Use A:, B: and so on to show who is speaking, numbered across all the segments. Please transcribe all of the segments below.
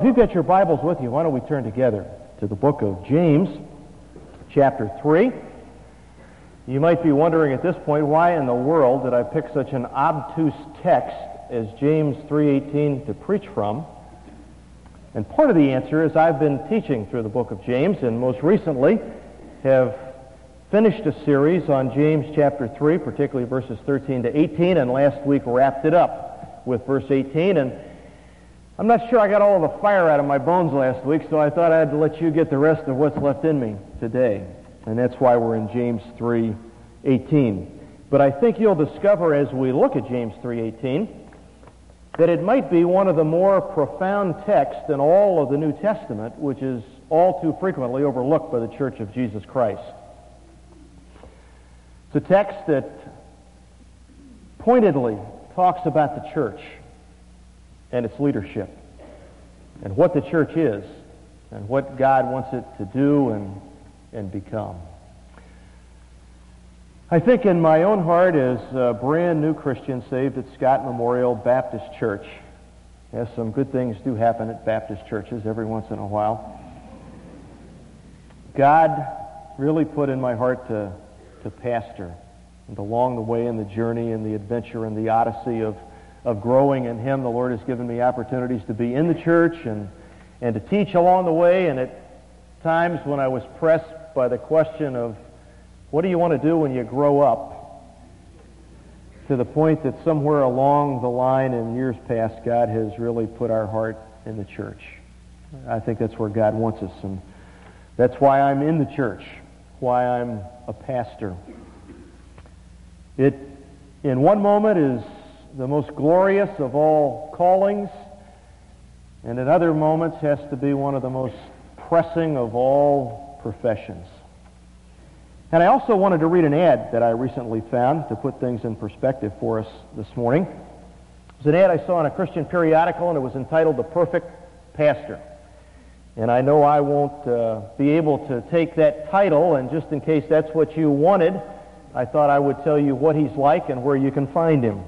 A: If you've got your Bibles with you, why don't we turn together to the book of James, chapter 3. You might be wondering at this point, why in the world did I pick such an obtuse text as James 3:18 to preach from? And part of the answer is I've been teaching through the book of James, and most recently have finished a series on James chapter 3, particularly verses 13 to 18, and last week wrapped it up with verse 18. And I'm not sure I got all of the fire out of my bones last week, so I thought I'd let you get the rest of what's left in me today. And that's why we're in James 3:18. But I think you'll discover as we look at James 3:18 that it might be one of the more profound texts in all of the New Testament, which is all too frequently overlooked by the Church of Jesus Christ. It's a text that pointedly talks about the church and its leadership, and what the church is, and what God wants it to do and become. I think in my own heart as a brand new Christian saved at Scott Memorial Baptist Church, yes, some good things do happen at Baptist churches every once in a while, God really put in my heart to pastor. And along the way in the journey and the adventure and the odyssey of growing in Him, the Lord has given me opportunities to be in the church and to teach along the way. And at times when I was pressed by the question of, what do you want to do when you grow up? To the point that somewhere along the line in years past, God has really put our heart in the church. I think that's where God wants us, and that's why I'm in the church, why I'm a pastor. It, in one moment, is the most glorious of all callings, and in other moments has to be one of the most pressing of all professions. And I also wanted to read an ad that I recently found to put things in perspective for us this morning. It was an ad I saw in a Christian periodical, and it was entitled The Perfect Pastor. And I know I won't be able to take that title, and just in case that's what you wanted, I thought I would tell you what he's like and where you can find him.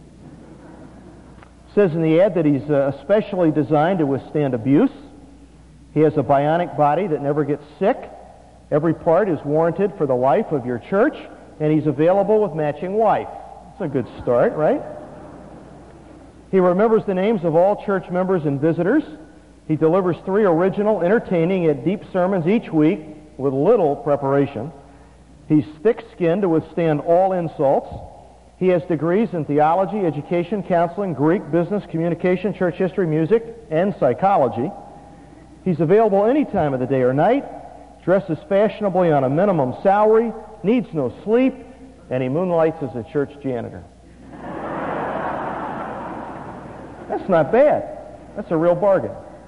A: It says in the ad that he's especially designed to withstand abuse. He has a bionic body that never gets sick. Every part is warranted for the life of your church, and he's available with matching wife. That's a good start, right? He remembers the names of all church members and visitors. He delivers 3 original, entertaining, yet deep sermons each week with little preparation. He's thick-skinned to withstand all insults. He has degrees in theology, education, counseling, Greek, business, communication, church history, music, and psychology. He's available any time of the day or night, dresses fashionably on a minimum salary, needs no sleep, and he moonlights as a church janitor. That's not bad. That's a real bargain.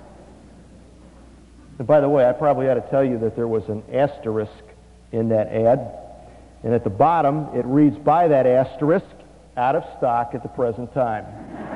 A: And by the way, I probably ought to tell you that there was an asterisk in that ad, and at the bottom it reads, by that asterisk, out of stock at the present time.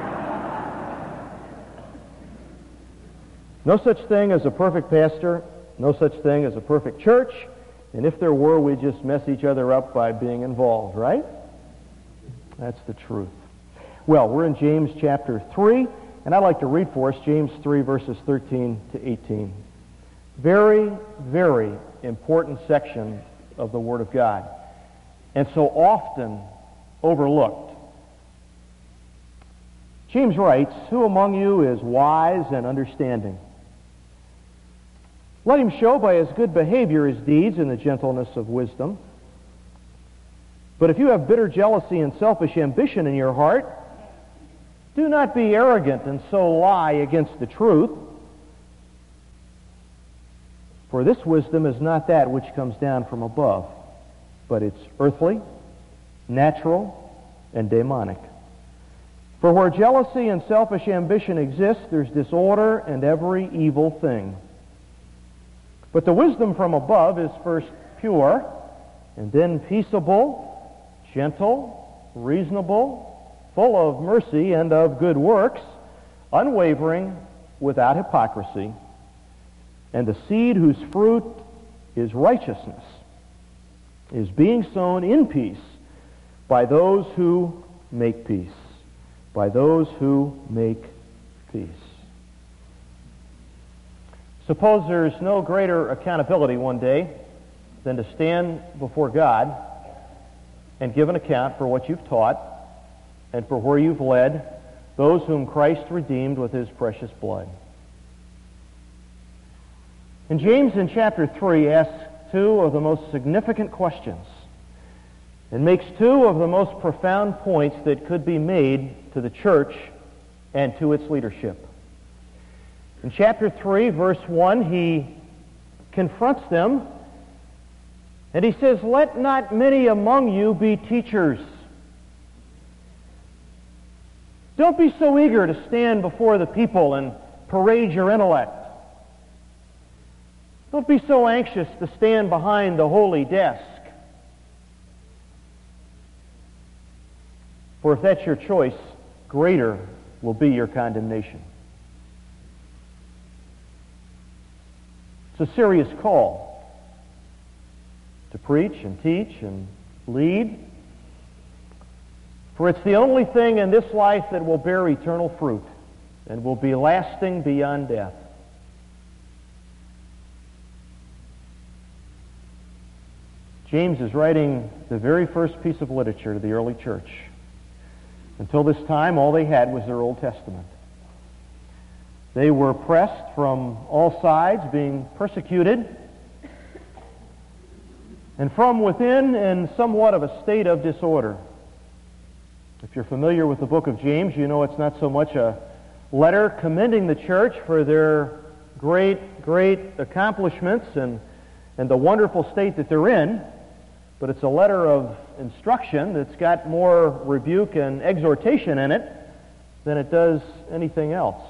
A: No such thing as a perfect pastor, no such thing as a perfect church, and if there were, we'd just mess each other up by being involved, right? That's the truth. Well, we're in James chapter 3, and I'd like to read for us James 3, verses 13 to 18. Very, very important section of the Word of God, and so often overlooked. James writes, who among you is wise and understanding? Let him show by his good behavior his deeds in the gentleness of wisdom. But if you have bitter jealousy and selfish ambition in your heart, do not be arrogant and so lie against the truth. For this wisdom is not that which comes down from above, but it's earthly, natural, and demonic. For where jealousy and selfish ambition exist, there's disorder and every evil thing. But the wisdom from above is first pure, and then peaceable, gentle, reasonable, full of mercy and of good works, unwavering, without hypocrisy. And the seed whose fruit is righteousness is being sown in peace by those who make peace. By those who make peace. Suppose there's no greater accountability one day than to stand before God and give an account for what you've taught and for where you've led those whom Christ redeemed with his precious blood. And James in chapter 3 asks two of the most significant questions and makes two of the most profound points that could be made to the church and to its leadership. In chapter 3, verse 1, he confronts them, and he says, "Let not many among you be teachers." Don't be so eager to stand before the people and parade your intellect. Don't be so anxious to stand behind the holy desk. For if that's your choice, greater will be your condemnation. It's a serious call to preach and teach and lead. For it's the only thing in this life that will bear eternal fruit and will be lasting beyond death. James is writing the very first piece of literature to the early church. Until this time, all they had was their Old Testament. They were pressed from all sides, being persecuted, and from within in somewhat of a state of disorder. If you're familiar with the book of James, you know it's not so much a letter commending the church for their great accomplishments and the wonderful state that they're in, but it's a letter of instruction that's got more rebuke and exhortation in it than it does anything else.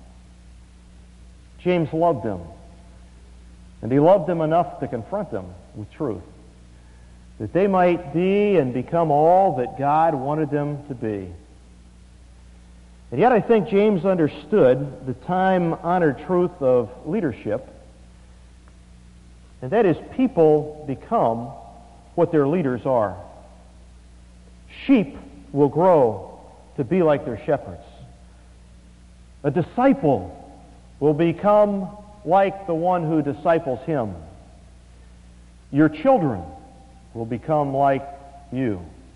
A: James loved them, and he loved them enough to confront them with truth, that they might be and become all that God wanted them to be. And yet I think James understood the time-honored truth of leadership, and that is people become what their leaders are. Sheep will grow to be like their shepherds. A disciple will become like the one who disciples him. Your children will become like you.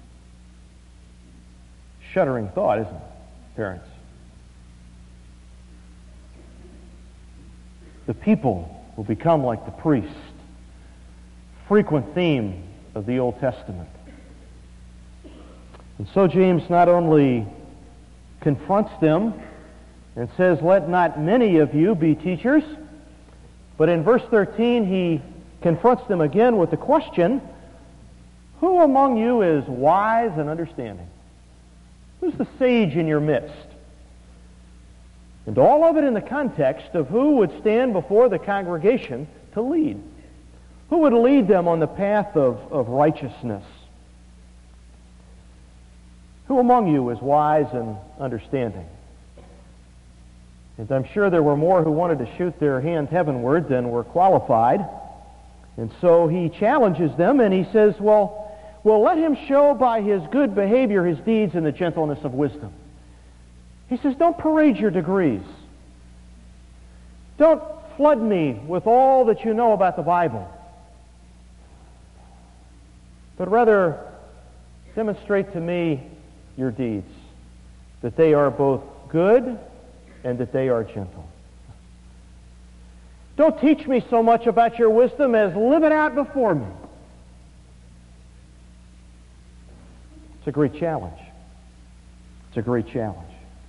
A: Shuddering thought, isn't it, parents? The people will become like the priest. Frequent theme of the Old Testament. And so James not only confronts them and says, "Let not many of you be teachers," but in verse 13 he confronts them again with the question, "Who among you is wise and understanding? Who's the sage in your midst?" And all of it in the context of who would stand before the congregation to lead. Who would lead them on the path of righteousness? Who among you is wise and understanding? And I'm sure there were more who wanted to shoot their hands heavenward than were qualified. And so he challenges them and he says, well, let him show by his good behavior his deeds in the gentleness of wisdom. He says, don't parade your degrees. Don't flood me with all that you know about the Bible. But rather, demonstrate to me your deeds, that they are both good and that they are gentle. Don't teach me so much about your wisdom as live it out before me. It's a great challenge. It's a great challenge.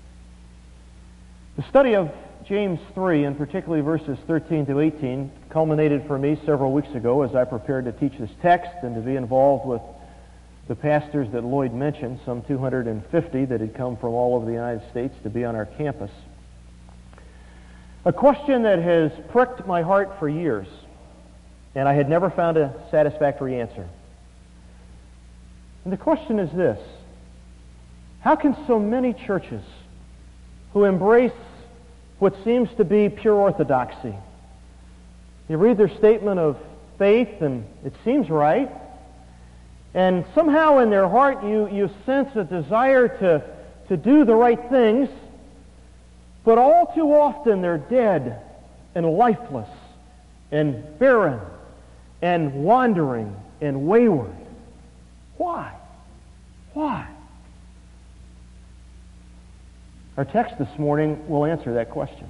A: The study of James 3, and particularly verses 13 to 18, culminated for me several weeks ago as I prepared to teach this text and to be involved with the pastors that Lloyd mentioned, some 250 that had come from all over the United States to be on our campus. A question that has pricked my heart for years, and I had never found a satisfactory answer. And the question is this: how can so many churches who embrace what seems to be pure orthodoxy, you read their statement of faith and it seems right, and somehow in their heart you sense a desire to do the right things, but all too often they're dead and lifeless and barren and wandering and wayward? Why? Why? Our text this morning will answer that question.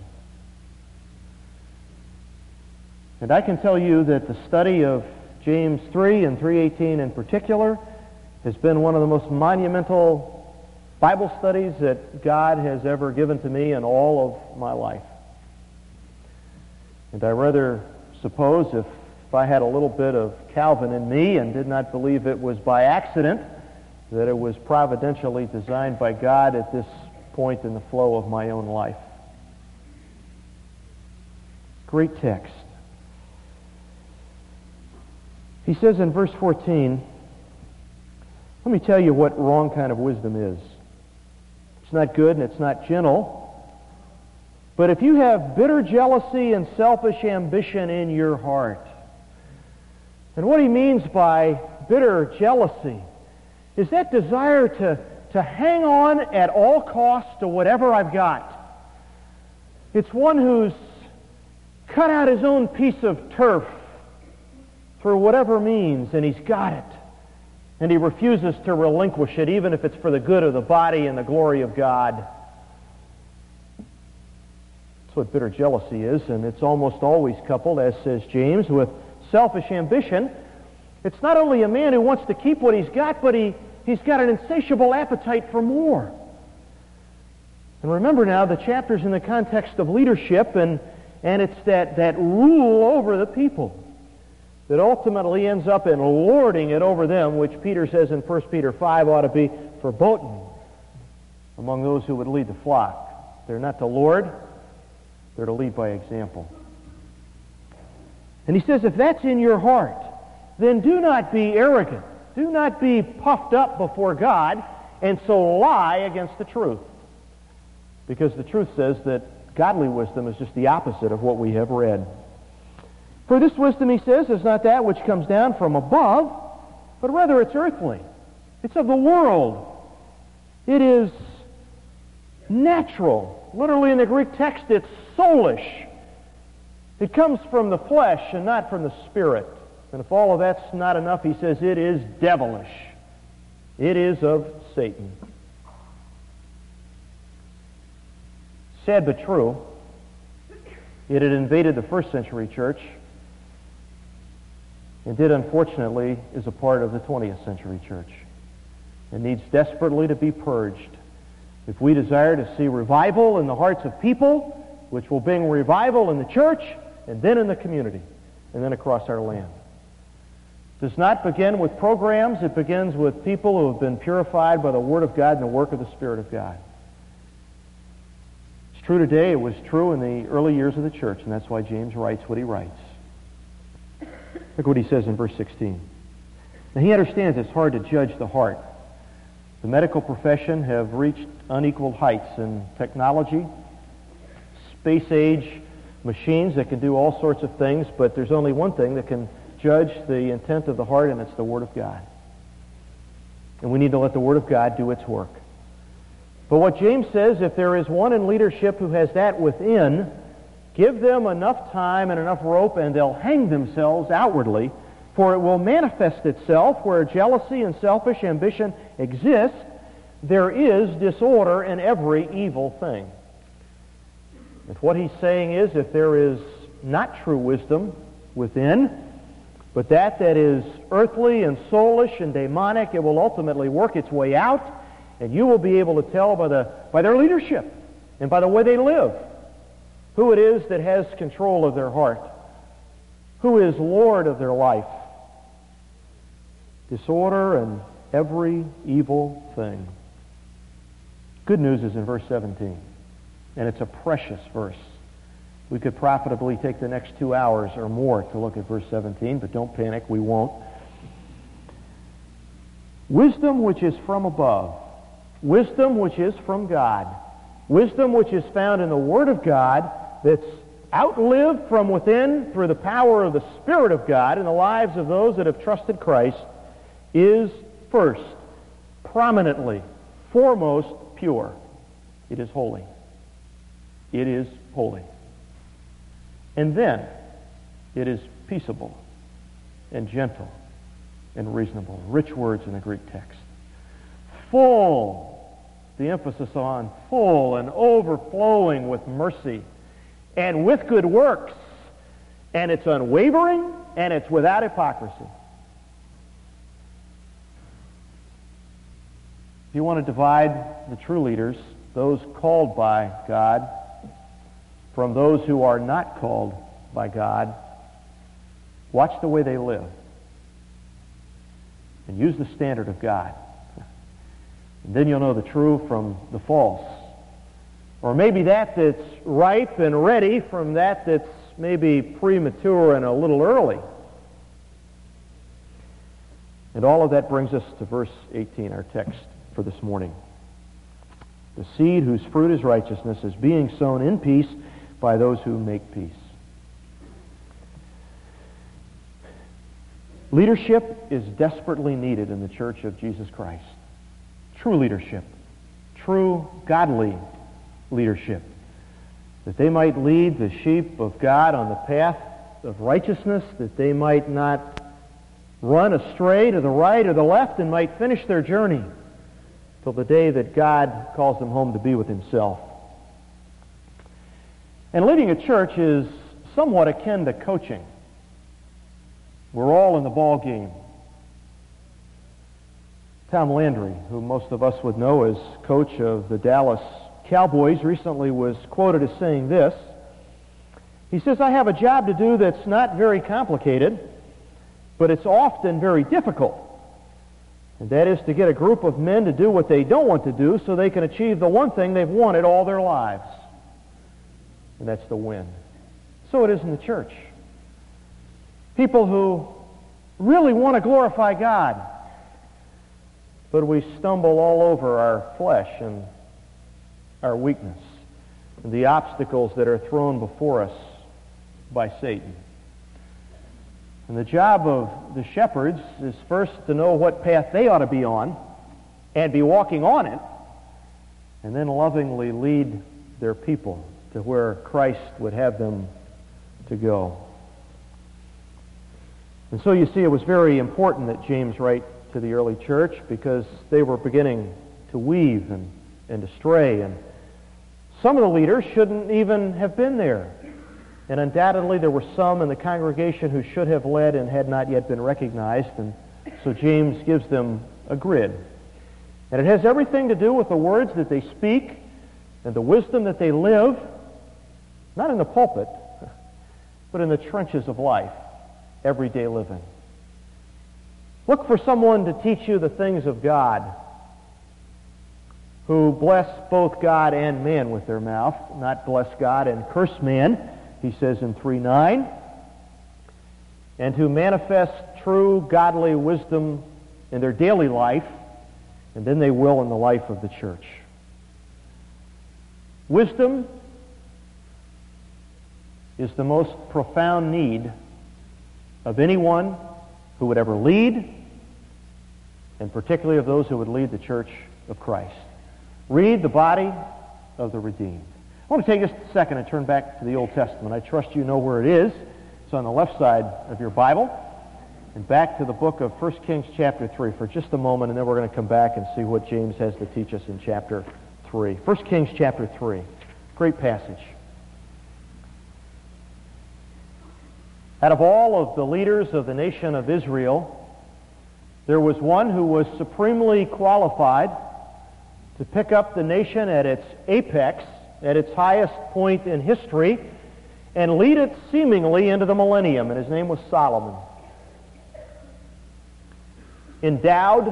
A: And I can tell you that the study of James 3 and 3:18 in particular has been one of the most monumental Bible studies that God has ever given to me in all of my life. And I rather suppose if I had a little bit of Calvin in me and did not believe it was by accident, that it was providentially designed by God at this point in the flow of my own life. Great text. He says in verse 14, let me tell you what wrong kind of wisdom is. It's not good and it's not gentle. But if you have bitter jealousy and selfish ambition in your heart, and what he means by bitter jealousy is that desire to hang on at all costs to whatever I've got. It's one who's cut out his own piece of turf for whatever means, and he's got it. And he refuses to relinquish it, even if it's for the good of the body and the glory of God. That's what bitter jealousy is, and it's almost always coupled, as says James, with selfish ambition. It's not only a man who wants to keep what he's got, but he's got an insatiable appetite for more. And remember now, the chapter's in the context of leadership, and it's that rule over the people that ultimately ends up in lording it over them, which Peter says in 1 Peter 5 ought to be verboten among those who would lead the flock. They're not to lord, they're to lead by example. And he says, if that's in your heart, then do not be arrogant. Do not be puffed up before God and so lie against the truth. Because the truth says that godly wisdom is just the opposite of what we have read. For this wisdom, he says, is not that which comes down from above, but rather it's earthly. It's of the world. It is natural. Literally in the Greek text, it's soulish. It comes from the flesh and not from the spirit. And if all of that's not enough, he says it is devilish. It is of Satan. Sad but true, it had invaded the first century church and did, unfortunately, is a part of the 20th century church and needs desperately to be purged. If we desire to see revival in the hearts of people, which will bring revival in the church and then in the community and then across our land. It does not begin with programs. It begins with people who have been purified by the Word of God and the work of the Spirit of God. It's true today. It was true in the early years of the church, and that's why James writes what he writes. Look what he says in verse 16. Now he understands it's hard to judge the heart. The medical profession have reached unequaled heights in technology, space-age machines that can do all sorts of things, but there's only one thing that can judge the intent of the heart, and it's the Word of God. And we need to let the Word of God do its work. But what James says, if there is one in leadership who has that within, give them enough time and enough rope, and they'll hang themselves outwardly, for it will manifest itself where jealousy and selfish ambition exist. There is disorder in every evil thing. If what he's saying is, if there is not true wisdom within, but that is earthly and soulish and demonic, it will ultimately work its way out, and you will be able to tell by their leadership and by the way they live who it is that has control of their heart, who is Lord of their life. Disorder and every evil thing. Good news is in verse 17, and it's a precious verse. We could profitably take the next 2 hours or more to look at verse 17, but don't panic, we won't. Wisdom which is from above, wisdom which is from God, wisdom which is found in the Word of God, that's outlived from within through the power of the Spirit of God in the lives of those that have trusted Christ, is first, prominently, foremost, pure. It is holy. It is holy. And then It is peaceable and gentle and reasonable. Rich words in the Greek text. Full, the emphasis on full and overflowing with mercy and with good works. And it's unwavering and it's without hypocrisy. If you want to divide the true leaders, those called by God, from those who are not called by God, watch the way they live and use the standard of God. And then you'll know the true from the false. Or maybe that that's ripe and ready from that that's maybe premature and a little early. And all of that brings us to verse 18, our text for this morning. The seed whose fruit is righteousness is being sown in peace by those who make peace. Leadership is desperately needed in the Church of Jesus Christ. True leadership. True godly leadership. That they might lead the sheep of God on the path of righteousness, that they might not run astray to the right or the left and might finish their journey till the day that God calls them home to be with Himself. And leading a church is somewhat akin to coaching. We're all in the ball game. Tom Landry, who most of us would know as coach of the Dallas Cowboys, recently was quoted as saying this. He says, "I have a job to do that's not very complicated, but it's often very difficult. And that is to get a group of men to do what they don't want to do so they can achieve the one thing they've wanted all their lives. And that's to win." So it is in the church. People who really want to glorify God, but we stumble all over our flesh and our weakness and the obstacles that are thrown before us by Satan. And the job of the shepherds is first to know what path they ought to be on and be walking on it, and then lovingly lead their people to where Christ would have them to go. And so you see, it was very important that James write to the early church because they were beginning to weave and to stray, and some of the leaders shouldn't even have been there. And undoubtedly there were some in the congregation who should have led and had not yet been recognized, and so James gives them a grid. And it has everything to do with the words that they speak and the wisdom that they live, not in the pulpit, but in the trenches of life, everyday living. Look for someone to teach you the things of God, who bless both God and man with their mouth, not bless God and curse man, he says in 3:9, and who manifest true godly wisdom in their daily life, and then they will in the life of the church. Wisdom is the most profound need of anyone who would ever lead, and particularly of those who would lead the church of Christ. Read the body of the redeemed. I want to take just a second and turn back to the Old Testament. I trust you know where it is. It's on the left side of your Bible. And back to the book of 1 Kings chapter 3 for just a moment, and then we're going to come back and see what James has to teach us in chapter 3. 1 Kings chapter 3. Great passage. Out of all of the leaders of the nation of Israel, there was one who was supremely qualified to pick up the nation at its apex, at its highest point in history, and lead it seemingly into the millennium, and his name was Solomon. Endowed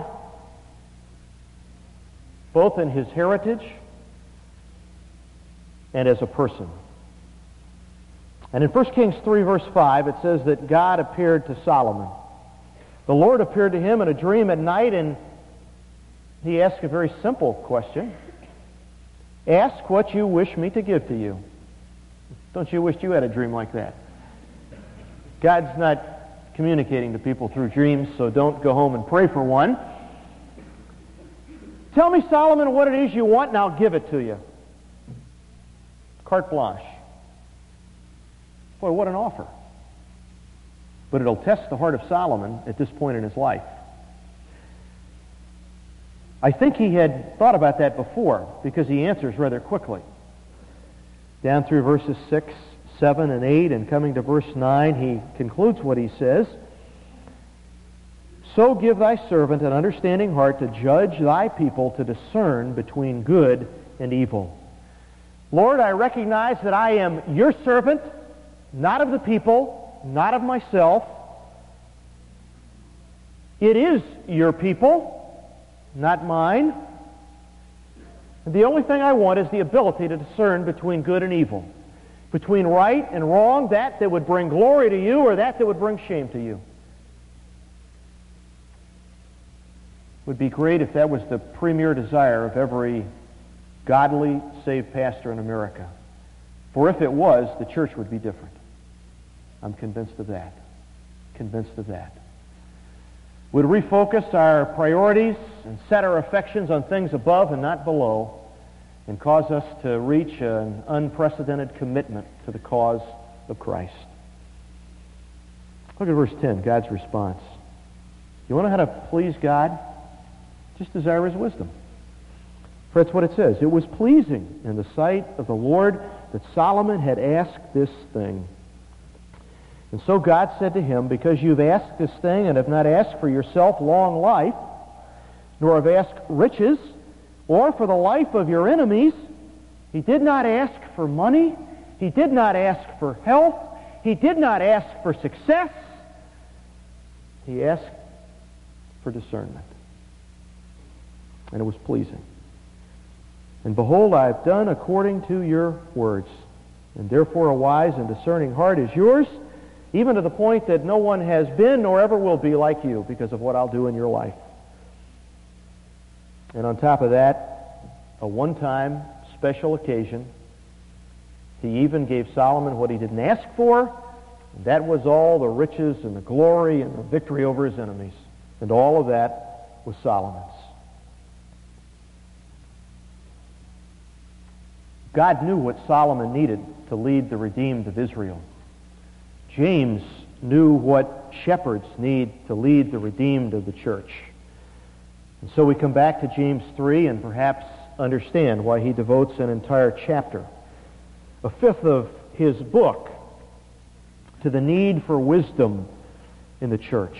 A: both in his heritage and as a person. And in 1 Kings 3 verse 5 it says that God appeared to Solomon. The Lord appeared to him in a dream at night, and he asked a very simple question. Ask what you wish me to give to you. Don't you wish you had a dream like that? God's not communicating to people through dreams, so don't go home and pray for one. Tell me, Solomon, what it is you want, and I'll give it to you. Carte blanche. Boy, what an offer. but it'll test the heart of Solomon at this point in his life. I think he had thought about that before, because he answers rather quickly. Down through verses 6, 7, and 8, and coming to verse 9, he concludes what he says. So give thy servant an understanding heart to judge thy people, to discern between good and evil. Lord, I recognize that I am your servant, not of the people, not of myself. It is your people, not mine. And the only thing I want is the ability to discern between good and evil, between right and wrong, that would bring glory to you or that would bring shame to you. It would be great if that was the premier desire of every godly, saved pastor in America. For if it was, the church would be different. I'm convinced of that. Convinced of that. Would refocus our priorities and set our affections on things above and not below, and cause us to reach an unprecedented commitment to the cause of Christ. Look at verse 10, God's response. You want to know how to please God? Just desire His wisdom. For that's what it says. It was pleasing in the sight of the Lord that Solomon had asked this thing. And so God said to him, because you've asked this thing and have not asked for yourself long life, nor have asked riches, or for the life of your enemies, he did not ask for money, he did not ask for health, he did not ask for success, he asked for discernment. And it was pleasing. And behold, I have done according to your words. And therefore a wise and discerning heart is yours, even to the point that no one has been nor ever will be like you because of what I'll do in your life. And on top of that, a one-time special occasion, he even gave Solomon what he didn't ask for, and that was all the riches and the glory and the victory over his enemies. And all of that was Solomon's. God knew what Solomon needed to lead the redeemed of Israel. James knew what shepherds need to lead the redeemed of the church. And so we come back to James 3 and perhaps understand why he devotes an entire chapter, a fifth of his book, to the need for wisdom in the church.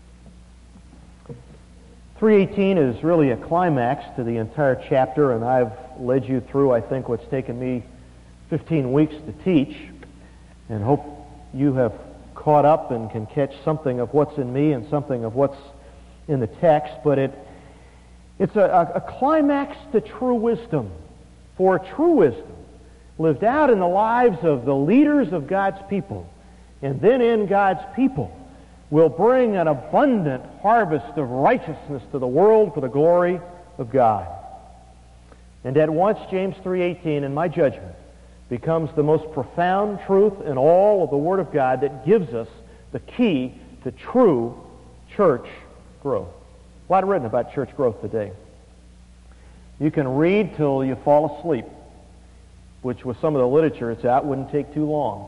A: 3:18 is really a climax to the entire chapter, and I've led you through, I think, what's taken me 15 weeks to teach, and hope you have caught up and can catch something of what's in me and something of what's in the text. But it's a climax to true wisdom. For true wisdom, lived out in the lives of the leaders of God's people, and then in God's people, will bring an abundant harvest of righteousness to the world for the glory of God. And at once, James 3:18, in my judgment, becomes the most profound truth in all of the Word of God that gives us the key to true church growth. A lot written about church growth today. You can read till you fall asleep, which with some of the literature that's out wouldn't take too long.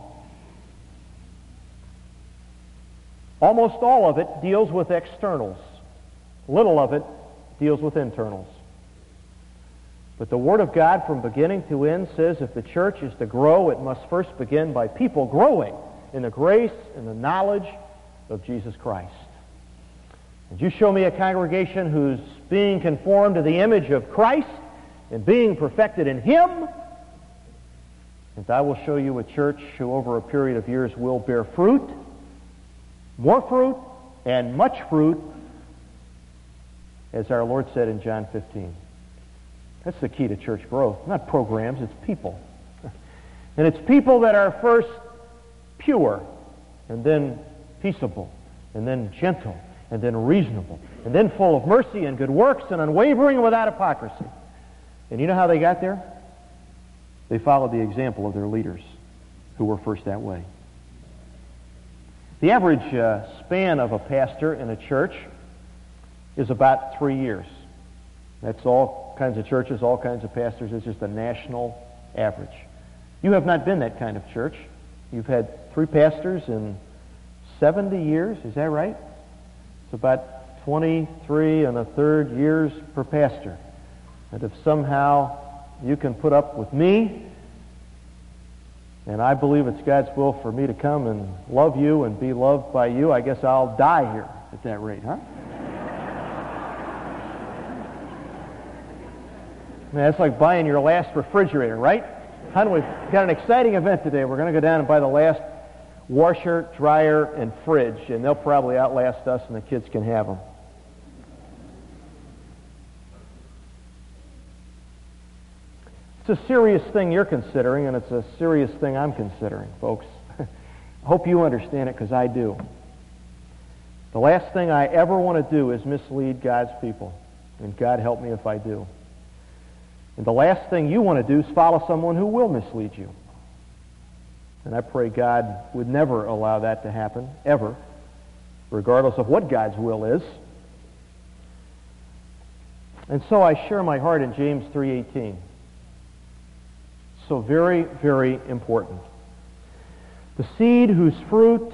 A: Almost all of it deals with externals. Little of it deals with internals. But the Word of God from beginning to end says if the church is to grow, it must first begin by people growing in the grace and the knowledge of Jesus Christ. And you show me a congregation who's being conformed to the image of Christ and being perfected in Him, and I will show you a church who over a period of years will bear fruit, more fruit, and much fruit, as our Lord said in John 15. That's the key to church growth. Not programs, it's people. And it's people that are first pure, and then peaceable, and then gentle, and then reasonable, and then full of mercy and good works, and unwavering and without hypocrisy. And you know how they got there? They followed the example of their leaders, who were first that way. The average span of a pastor in a church is about 3 years. That's all kinds of churches, all kinds of pastors. It's just a national average. You have not been that kind of church. You've had 3 pastors in 70 years, is that right? It's about 23 and a third years per pastor. And if somehow you can put up with me, and I believe it's God's will for me to come and love you and be loved by you, I guess I'll die here at that rate, huh? Man, it's like buying your last refrigerator, right? Honey, we've got an exciting event today. We're going to go down and buy the last washer, dryer, and fridge, and they'll probably outlast us, and the kids can have them. It's a serious thing you're considering, and it's a serious thing I'm considering, folks. I hope you understand it, because I do. The last thing I ever want to do is mislead God's people, and God help me if I do. And the last thing you want to do is follow someone who will mislead you. And I pray God would never allow that to happen, ever, regardless of what God's will is. And so I share my heart in James 3:18. So very, very important. The seed whose fruit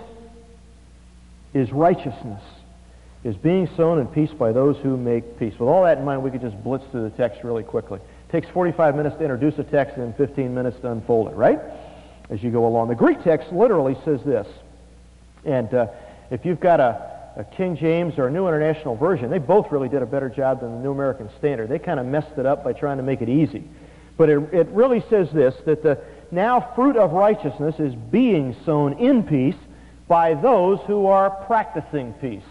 A: is righteousness is being sown in peace by those who make peace. With all that in mind, we could just blitz through the text really quickly. It takes 45 minutes to introduce a text and 15 minutes to unfold it, right? As you go along. The Greek text literally says this. And if you've got a King James or a New International Version, they both really did a better job than the New American Standard. They kind of messed it up by trying to make it easy. But it really says this, that the now fruit of righteousness is being sown in peace by those who are practicing peace.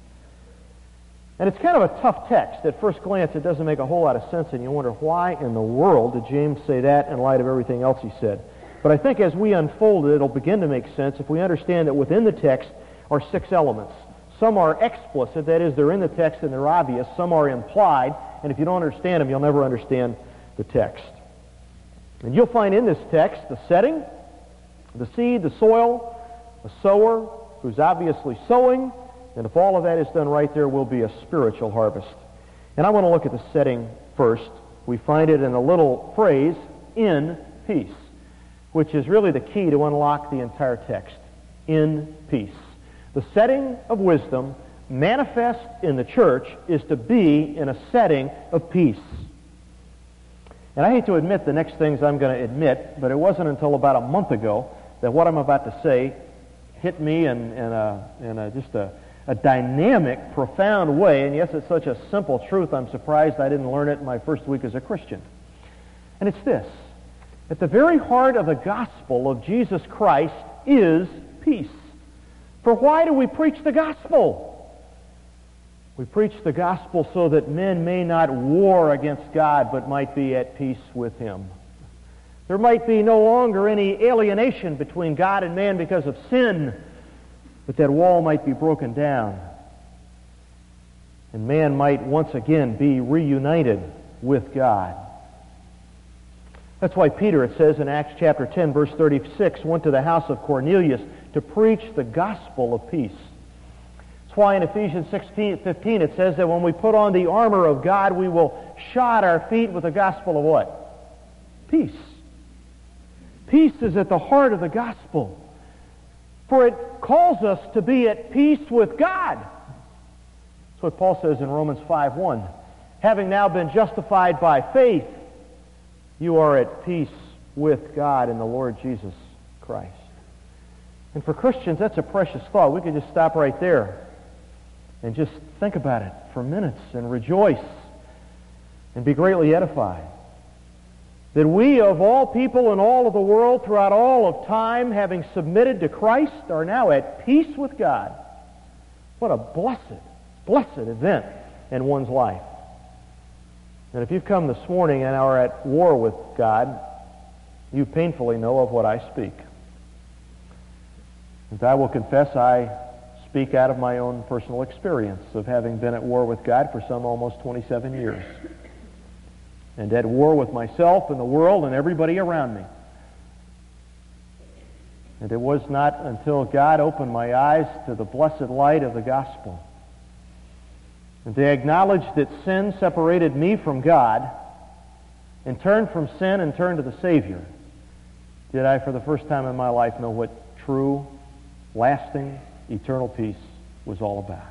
A: And it's kind of a tough text. At first glance, it doesn't make a whole lot of sense, and you wonder why in the world did James say that in light of everything else he said. But I think as we unfold it, it'll begin to make sense if we understand that within the text are 6 elements. Some are explicit, that is, they're in the text and they're obvious. Some are implied, and if you don't understand them, you'll never understand the text. And you'll find in this text the setting, the seed, the soil, a sower who's obviously sowing, and if all of that is done right, there will be a spiritual harvest. And I want to look at the setting first. We find it in a little phrase, in peace, which is really the key to unlock the entire text. In peace. The setting of wisdom manifest in the church is to be in a setting of peace. And I hate to admit the next things I'm going to admit, but it wasn't until about a month ago that what I'm about to say hit me in just a dynamic, profound way. And yes, it's such a simple truth, I'm surprised I didn't learn it in my first week as a Christian. And it's this. At the very heart of the gospel of Jesus Christ is peace. For why do we preach the gospel? We preach the gospel so that men may not war against God, but might be at peace with Him. There might be no longer any alienation between God and man because of sin, but that wall might be broken down. And man might once again be reunited with God. That's why Peter, it says in Acts chapter 10, verse 36, went to the house of Cornelius to preach the gospel of peace. That's why in Ephesians 6:15 it says that when we put on the armor of God, we will shod our feet with the gospel of what? Peace. Peace is at the heart of the gospel. For it calls us to be at peace with God. That's what Paul says in Romans 5:1. Having now been justified by faith, you are at peace with God in the Lord Jesus Christ. And for Christians, that's a precious thought. We could just stop right there and just think about it for minutes and rejoice and be greatly edified. That we, of all people in all of the world, throughout all of time, having submitted to Christ, are now at peace with God. What a blessed event in one's life. And if you've come this morning and are at war with God, you painfully know of what I speak. And I will confess I speak out of my own personal experience of having been at war with God for some almost 27 years. And at war with myself and the world and everybody around me. And it was not until God opened my eyes to the blessed light of the gospel, and to acknowledge that sin separated me from God, and turned from sin and turned to the Savior, did I, for the first time in my life, know what true, lasting, eternal peace was all about.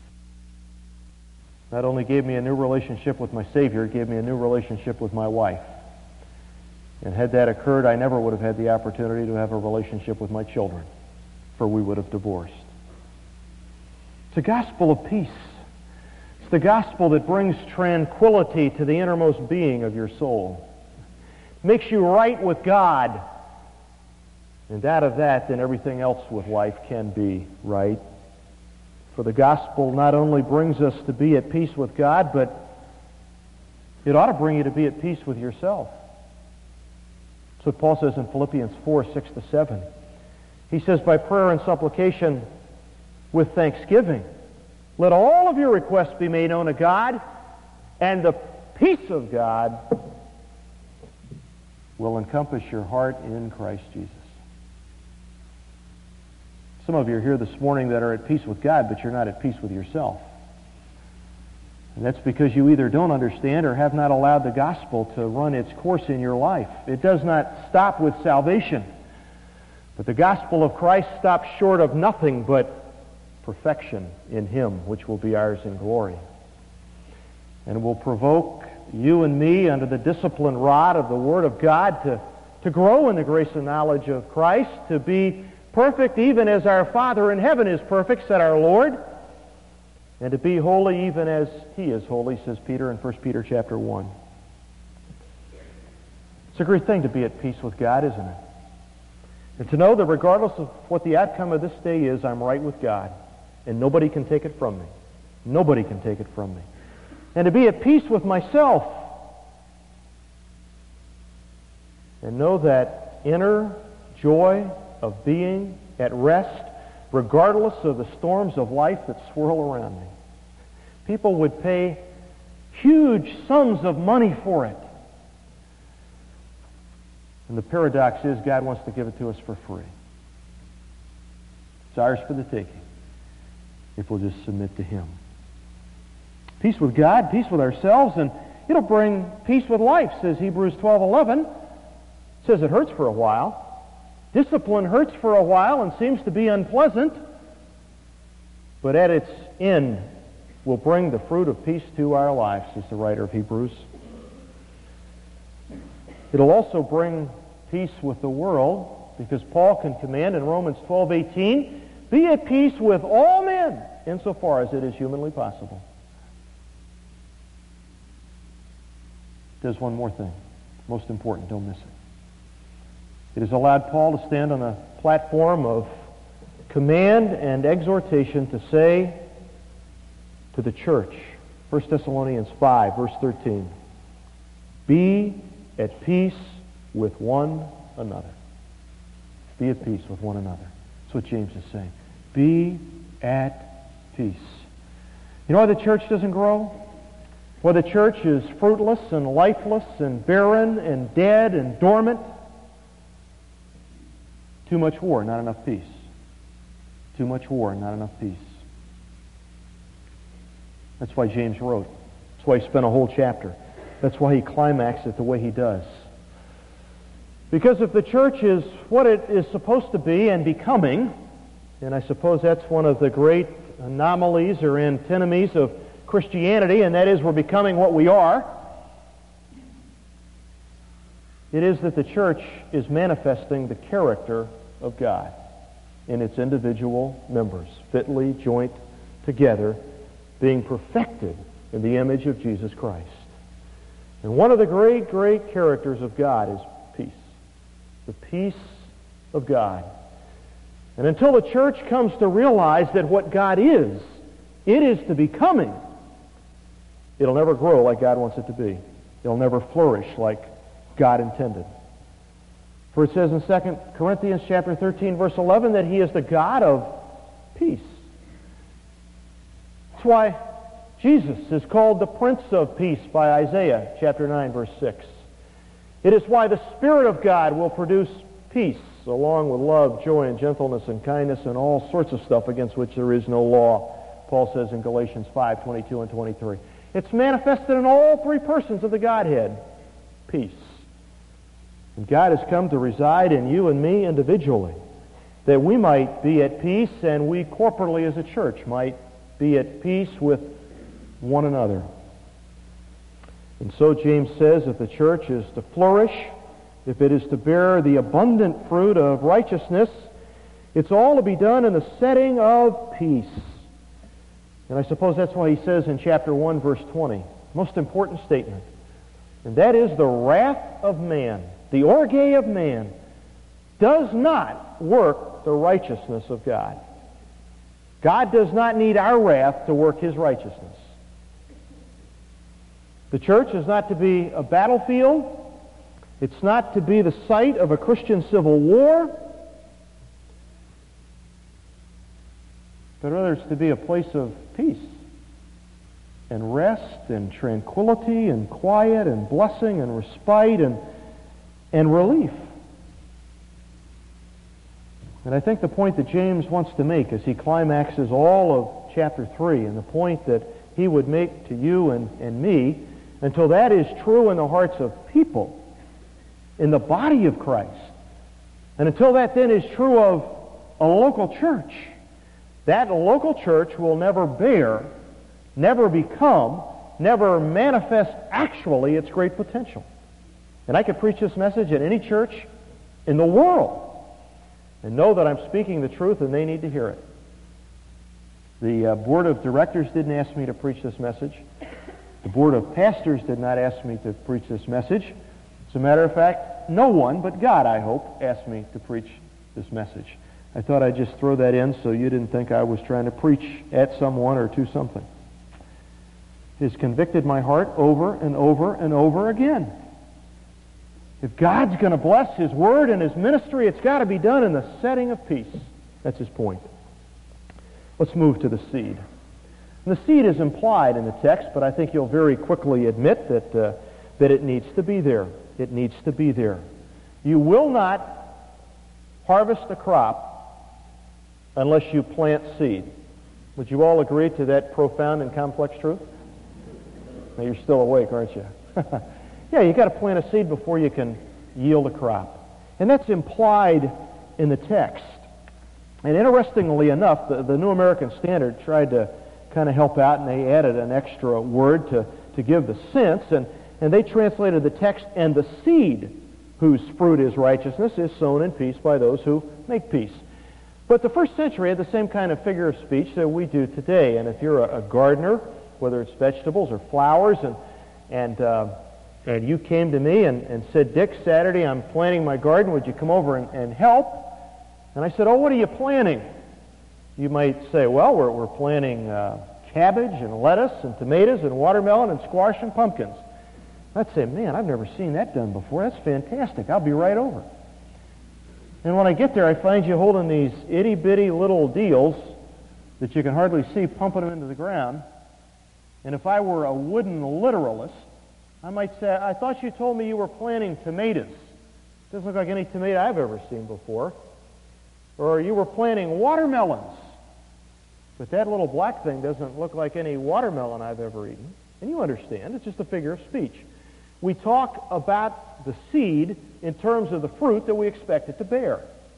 A: Not only gave me a new relationship with my Savior, it gave me a new relationship with my wife. And had that occurred, I never would have had the opportunity to have a relationship with my children, for we would have divorced. It's a gospel of peace. It's the gospel that brings tranquility to the innermost being of your soul. It makes you right with God. And out of that, then everything else with life can be right. For the gospel not only brings us to be at peace with God, but it ought to bring you to be at peace with yourself. That's what Paul says in Philippians 4, 6-7. He says, by prayer and supplication with thanksgiving, let all of your requests be made known to God, and the peace of God will encompass your heart in Christ Jesus. Some of you are here this morning that are at peace with God, but you're not at peace with yourself. And that's because you either don't understand or have not allowed the gospel to run its course in your life. It does not stop with salvation. But the gospel of Christ stops short of nothing but perfection in Him, which will be ours in glory. And will provoke you and me under the discipline rod of the Word of God to grow in the grace and knowledge of Christ, to be perfect even as our Father in heaven is perfect, said our Lord, and to be holy even as He is holy, says Peter in 1 Peter chapter 1. It's a great thing to be at peace with God, isn't it? And to know that regardless of what the outcome of this day is, I'm right with God, and nobody can take it from me. Nobody can take it from me. And to be at peace with myself, and know that inner joy of being at rest, regardless of the storms of life that swirl around me. People would pay huge sums of money for it. And the paradox is God wants to give it to us for free. It's ours for the taking, if we'll just submit to Him. Peace with God, peace with ourselves, and it'll bring peace with life, says Hebrews 12:11. It says it hurts for a while. Discipline hurts for a while and seems to be unpleasant, but at its end will bring the fruit of peace to our lives, says the writer of Hebrews. It'll also bring peace with the world, because Paul can command in Romans 12:18, be at peace with all men, insofar as it is humanly possible. There's one more thing, most important, don't miss it. It has allowed Paul to stand on a platform of command and exhortation to say to the church, 1 Thessalonians 5, verse 13, be at peace with one another. Be at peace with one another. That's what James is saying. Be at peace. You know why the church doesn't grow? Why the church is fruitless and lifeless and barren and dead and dormant? Too much war, not enough peace. Too much war, not enough peace. That's why James wrote. That's why he spent a whole chapter. That's why he climaxed it the way he does. Because if the church is what it is supposed to be and becoming, and I suppose that's one of the great anomalies or antinomies of Christianity, and that is we're becoming what we are, it is that the church is manifesting the character of God in its individual members, fitly joined together, being perfected in the image of Jesus Christ. And one of the great, great characters of God is peace. The peace of God. And until the church comes to realize that what God is, it is to becoming, it'll never grow like God wants it to be. It'll never flourish like God intended. For it says in 2 Corinthians chapter 13, verse 11, that He is the God of peace. That's why Jesus is called the Prince of Peace by Isaiah chapter 9, verse 6. It is why the Spirit of God will produce peace, along with love, joy, and gentleness, and kindness, and all sorts of stuff against which there is no law, Paul says in Galatians 5, 22 and 23. It's manifested in all three persons of the Godhead. Peace. And God has come to reside in you and me individually. that we might be at peace, and we corporately as a church might be at peace with one another. And so James says if the church is to flourish, if it is to bear the abundant fruit of righteousness, it's all to be done in the setting of peace. And I suppose that's why he says in chapter 1, verse 20, most important statement, and that is the wrath of man, the orge of man, does not work the righteousness of God. God does not need our wrath to work His righteousness. The church is not to be a battlefield. It's not to be the site of a Christian civil war, but rather it's to be a place of peace and rest and tranquility and quiet and blessing and respite and relief. And I think the point that James wants to make as he climaxes all of chapter 3, and the point that he would make to you and me, until that is true in the hearts of people, in the body of Christ, and until that then is true of a local church, that local church will never bear, never become, never manifest actually its great potential. And I could preach this message at any church in the world and know that I'm speaking the truth and they need to hear it. The board of directors didn't ask me to preach this message. The board of pastors did not ask me to preach this message. As a matter of fact, no one but God, I hope, asked me to preach this message. I thought I'd just throw that in so you didn't think I was trying to preach at someone or to something. It has convicted my heart over and over and over again. If God's going to bless His Word and His ministry, it's got to be done in the setting of peace. That's his point. Let's move to the seed. And the seed is implied in the text, but I think you'll very quickly admit that it needs to be there. It needs to be there. You will not harvest a crop unless you plant seed. Would you all agree to that profound and complex truth? Now you're still awake, aren't you? Yeah, you've got to plant a seed before you can yield a crop. And that's implied in the text. And interestingly enough, the New American Standard tried to kind of help out, and they added an extra word to give the sense, and they translated the text, and the seed whose fruit is righteousness is sown in peace by those who make peace. But the first century had the same kind of figure of speech that we do today. And if you're a gardener, whether it's vegetables or flowers, and you came to me and said, Dick, Saturday I'm planting my garden, would you come over and help? And I said, oh, what are you planting? You might say, well, we're planting cabbage and lettuce and tomatoes and watermelon and squash and pumpkins. I'd say, man, I've never seen that done before. That's fantastic. I'll be right over. And when I get there, I find you holding these itty-bitty little deals that you can hardly see, pumping them into the ground. And if I were a wooden literalist, I might say, I thought you told me you were planting tomatoes. Doesn't look like any tomato I've ever seen before. Or you were planting watermelons. But that little black thing doesn't look like any watermelon I've ever eaten. And you understand, it's just a figure of speech. We talk about the seed in terms of the fruit that we expect it to bear.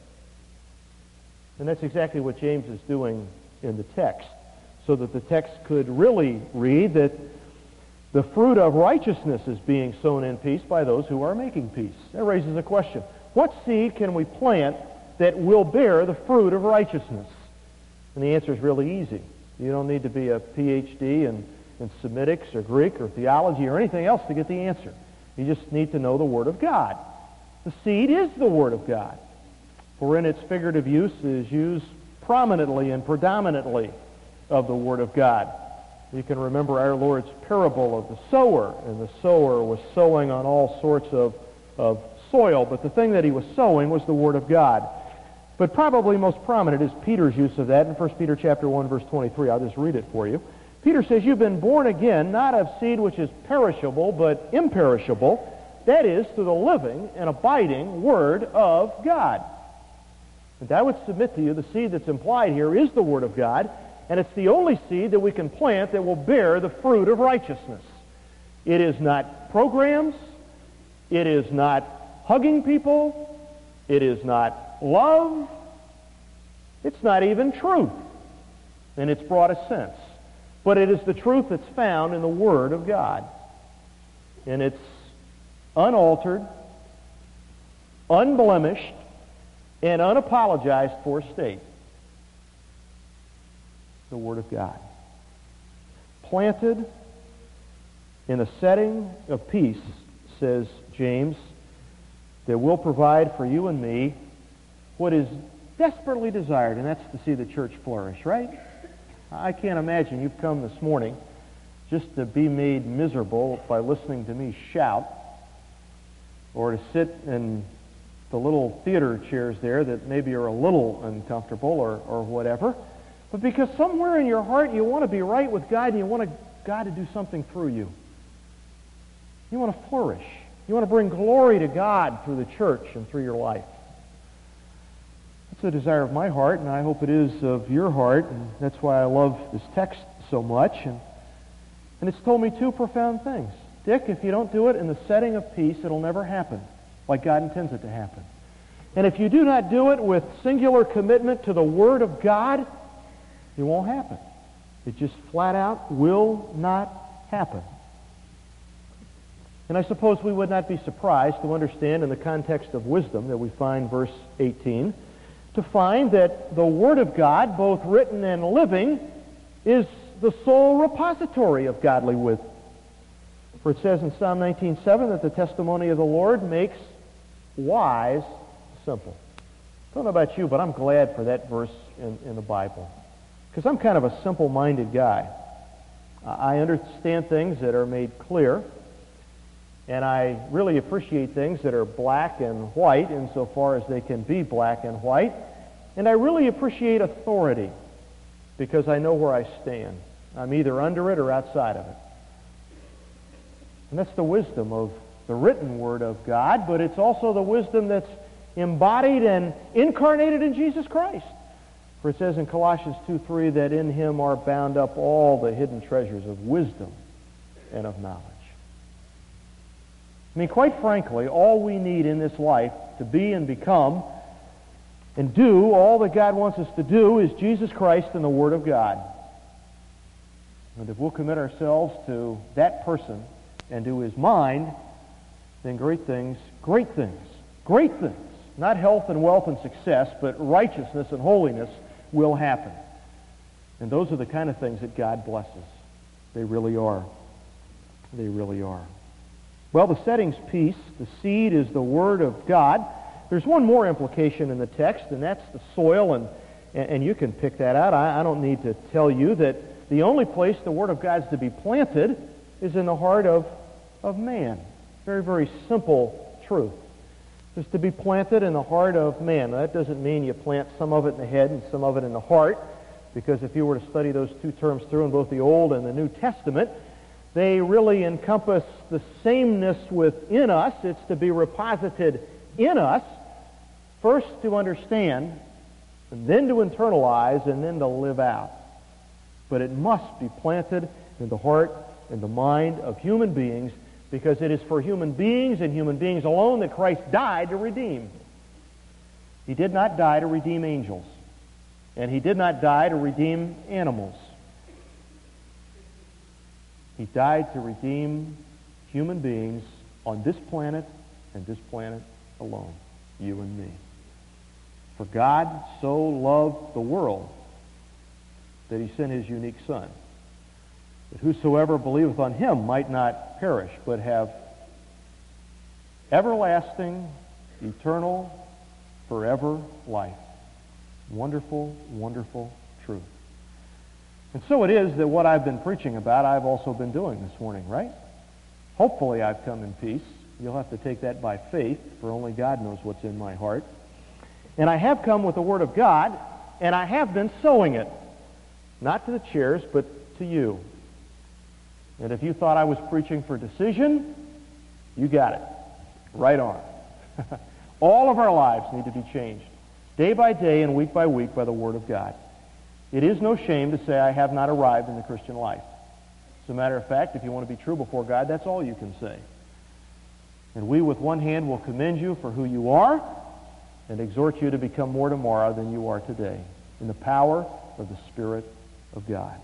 A: And that's exactly what James is doing in the text, so that the text could really read that the fruit of righteousness is being sown in peace by those who are making peace. That raises a question. What seed can we plant that will bear the fruit of righteousness? And the answer is really easy. You don't need to be a PhD in Semitics or Greek or theology or anything else to get the answer. You just need to know the Word of God. The seed is the Word of God, for in its figurative use is used prominently and predominantly of the Word of God. You can remember our Lord's parable of the sower, and the sower was sowing on all sorts of soil, but the thing that he was sowing was the Word of God. But probably most prominent is Peter's use of that in 1 Peter chapter 1, verse 23. I'll just read it for you. Peter says, you've been born again, not of seed which is perishable, but imperishable. That is, through the living and abiding Word of God. And I would submit to you the seed that's implied here is the Word of God, and it's the only seed that we can plant that will bear the fruit of righteousness. It is not programs. It is not hugging people. It is not love. It's not even truth in its broadest sense. But it is the truth that's found in the Word of God. In its unaltered, unblemished, and unapologized for state. The Word of God. Planted in a setting of peace, says James, that will provide for you and me what is desperately desired, and that's to see the church flourish, right? I can't imagine you've come this morning just to be made miserable by listening to me shout, or to sit in the little theater chairs there that maybe are a little uncomfortable or whatever, but because somewhere in your heart you want to be right with God and you want God to do something through you. You want to flourish. You want to bring glory to God through the church and through your life. That's the desire of my heart, and I hope it is of your heart, and that's why I love this text so much. And it's told me two profound things. Dick, if you don't do it in the setting of peace, it'll never happen like God intends it to happen. And if you do not do it with singular commitment to the Word of God, it won't happen. It just flat out will not happen. And I suppose we would not be surprised to understand in the context of wisdom that we find verse 18, to find that the Word of God, both written and living, is the sole repository of godly wisdom. For it says in Psalm 19:7 that the testimony of the Lord makes wise simple. I don't know about you, but I'm glad for that verse in the Bible. Because I'm kind of a simple-minded guy. I understand things that are made clear, and I really appreciate things that are black and white insofar as they can be black and white. And I really appreciate authority because I know where I stand. I'm either under it or outside of it. And that's the wisdom of the written Word of God, but it's also the wisdom that's embodied and incarnated in Jesus Christ. For it says in Colossians 2:3 that in Him are bound up all the hidden treasures of wisdom and of knowledge. I mean, quite frankly, all we need in this life to be and become and do all that God wants us to do is Jesus Christ and the Word of God. And if we'll commit ourselves to that person and to His mind, then great things, not health and wealth and success, but righteousness and holiness will happen. And those are the kind of things that God blesses. They really are. They really are. Well, the setting's peace. The seed is the Word of God. There's one more implication in the text, and that's the soil, and you can pick that out. I don't need to tell you that the only place the Word of God is to be planted is in the heart of man. Very, very simple truth. It's to be planted in the heart of man. Now, that doesn't mean you plant some of it in the head and some of it in the heart, because if you were to study those two terms through in both the Old and the New Testament, they really encompass the sameness within us. It's to be reposited in us, first to understand, and then to internalize, and then to live out. But it must be planted in the heart and the mind of human beings, because it is for human beings and human beings alone that Christ died to redeem. He did not die to redeem angels, and He did not die to redeem animals. He died to redeem human beings on this planet and this planet alone, you and me. For God so loved the world that He sent His unique Son, that whosoever believeth on Him might not perish, but have everlasting, eternal, forever life. Wonderful, wonderful truth. And so it is that what I've been preaching about, I've also been doing this morning, right? Hopefully I've come in peace. You'll have to take that by faith, for only God knows what's in my heart. And I have come with the Word of God, and I have been sowing it. Not to the chairs, but to you. And if you thought I was preaching for decision, you got it. Right on. All of our lives need to be changed, day by day and week by week, by the Word of God. It is no shame to say I have not arrived in the Christian life. As a matter of fact, if you want to be true before God, that's all you can say. And we, with one hand, will commend you for who you are and exhort you to become more tomorrow than you are today. in the power of the Spirit of God.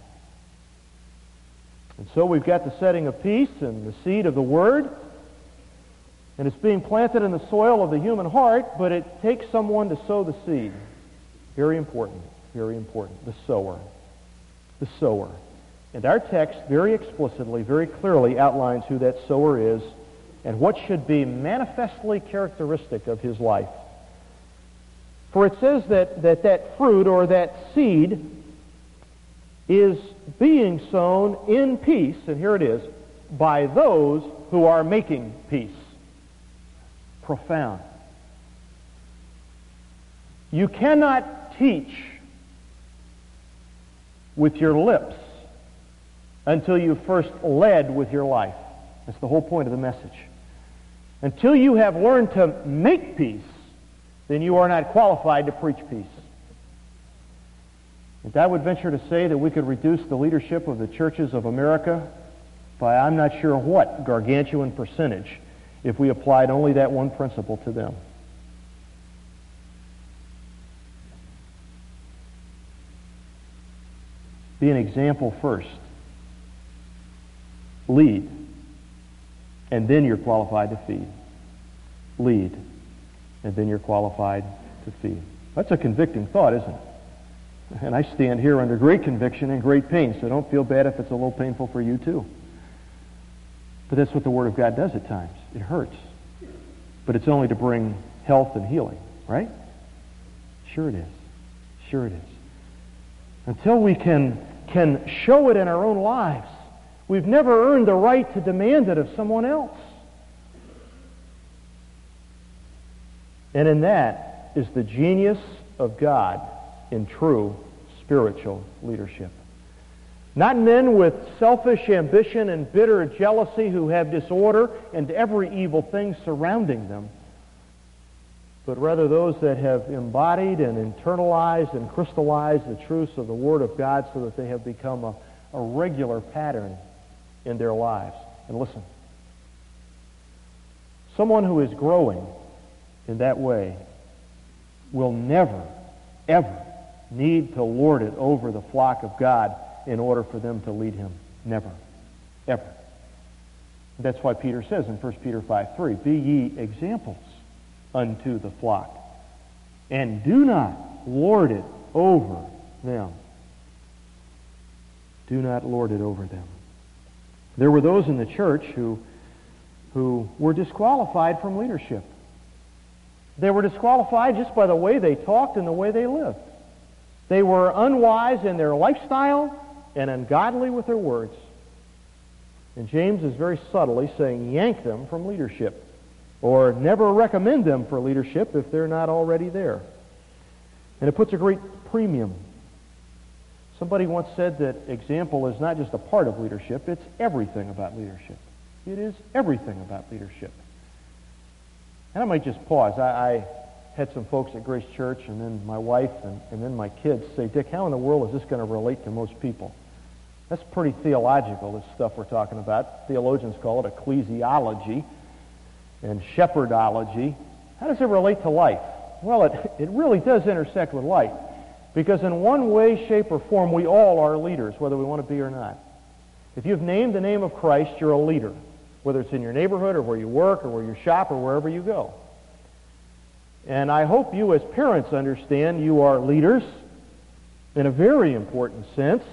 A: And so we've got the setting of peace and the seed of the Word, and it's being planted in the soil of the human heart, but it takes someone to sow the seed. Very important, very important. The sower. The sower. And our text very explicitly, very clearly outlines who that sower is and what should be manifestly characteristic of his life. For it says that fruit or that seed is being sown in peace, and here it is, by those who are making peace. Profound. You cannot teach with your lips until you first led with your life. That's the whole point of the message. Until you have learned to make peace, then you are not qualified to preach peace. And I would venture to say that we could reduce the leadership of the churches of America by I'm not sure what gargantuan percentage if we applied only that one principle to them. Be an example first. Lead. And then you're qualified to feed. Lead. And then you're qualified to feed. That's a convicting thought, isn't it? And I stand here under great conviction and great pain, so don't feel bad if it's a little painful for you too. But that's what the Word of God does at times. It hurts. But it's only to bring health and healing, right? Sure it is. Sure it is. Until we can show it in our own lives, we've never earned the right to demand it of someone else. And in that is the genius of God in true spiritual leadership. Not men with selfish ambition and bitter jealousy who have disorder and every evil thing surrounding them, but rather those that have embodied and internalized and crystallized the truths of the Word of God so that they have become a regular pattern in their lives. And listen, someone who is growing in that way will never, ever need to lord it over the flock of God in order for them to lead him. Never. Ever. That's why Peter says in 1 Peter 5:3, be ye examples unto the flock, and do not lord it over them. Do not lord it over them. There were those in the church who were disqualified from leadership. They were disqualified just by the way they talked and the way they lived. They were unwise in their lifestyle and ungodly with their words. And James is very subtly saying, yank them from leadership, or never recommend them for leadership if they're not already there. And it puts a great premium. Somebody once said that example is not just a part of leadership, it's everything about leadership. It is everything about leadership. And I might just pause. I had some folks at Grace Church, and then my wife, and then my kids say, Dick, how in the world is this going to relate to most people? That's pretty theological, this stuff we're talking about. Theologians call it ecclesiology and shepherdology. How does it relate to life? Well, it really does intersect with life, because in one way, shape, or form, we all are leaders, whether we want to be or not. If you've named the name of Christ, you're a leader, whether it's in your neighborhood or where you work or where you shop or wherever you go. And I hope you as parents understand you are leaders in a very important sense,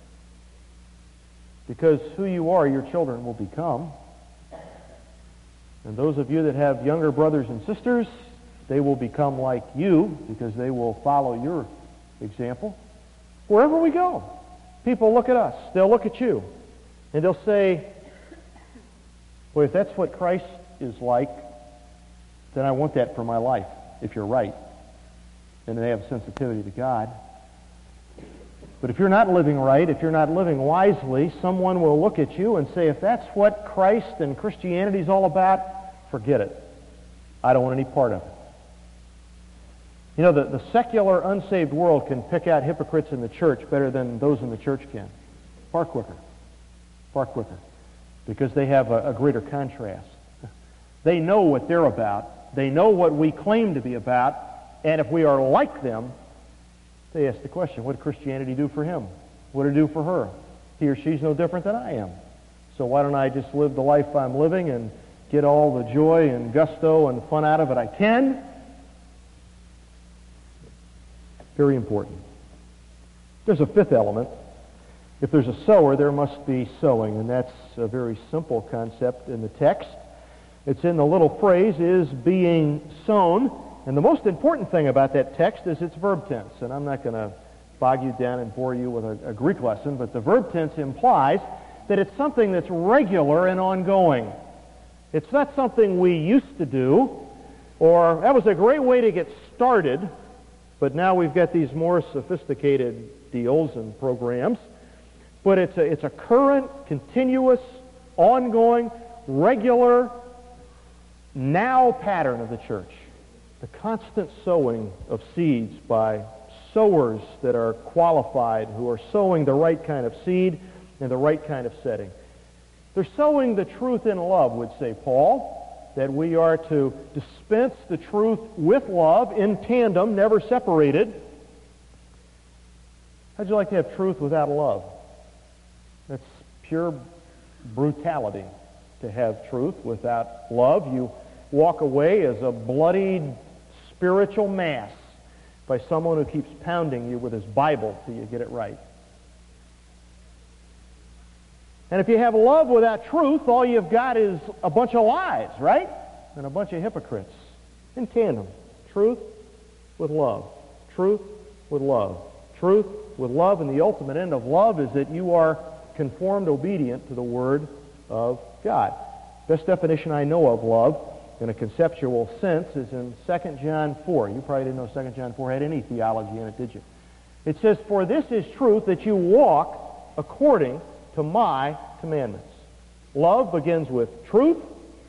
A: because who you are, your children will become. And those of you that have younger brothers and sisters, they will become like you because they will follow your example. Wherever we go, people look at us. They'll look at you. And they'll say, well, if that's what Christ is like, then I want that for my life, if you're right. And they have sensitivity to God. But if you're not living right, if you're not living wisely, someone will look at you and say, if that's what Christ and Christianity is all about, forget it. I don't want any part of it. You know, the secular, unsaved world can pick out hypocrites in the church better than those in the church can. Far quicker. Far quicker. Because they have a greater contrast. They know what they're about. They know what we claim to be about. And if we are like them, They ask the question, what did Christianity do for him? What did it do for her? He or she's no different than I am. So why don't I just live the life I'm living and get all the joy and gusto and fun out of it I can? Very important. There's a fifth element. If there's a sower, there must be sowing, and that's a very simple concept in the text. It's in the little phrase, is being sown, and the most important thing about that text is its verb tense, and I'm not going to bog you down and bore you with a Greek lesson, but the verb tense implies that it's something that's regular and ongoing. It's not something we used to do, or that was a great way to get started, but now we've got these more sophisticated deals and programs. But it's a current, continuous, ongoing, regular, now pattern of the church. The constant sowing of seeds by sowers that are qualified, who are sowing the right kind of seed in the right kind of setting. They're sowing the truth in love, would say Paul, that we are to dispense the truth with love in tandem, never separated. How'd you like to have truth without love? That's pure brutality to have truth without love. You walk away as a bloodied spiritual mass by someone who keeps pounding you with his Bible till you get it right. And if you have love without truth, all you've got is a bunch of lies, right? And a bunch of hypocrites. In tandem. Truth with love. Truth with love. Truth with love. And the ultimate end of love is that you are conformed, obedient to the Word of God. Best definition I know of love in a conceptual sense is in 2 John 4. You probably didn't know 2 John 4 had any theology in it, did you? It says, "For this is truth, that you walk according to my commandments." Love begins with truth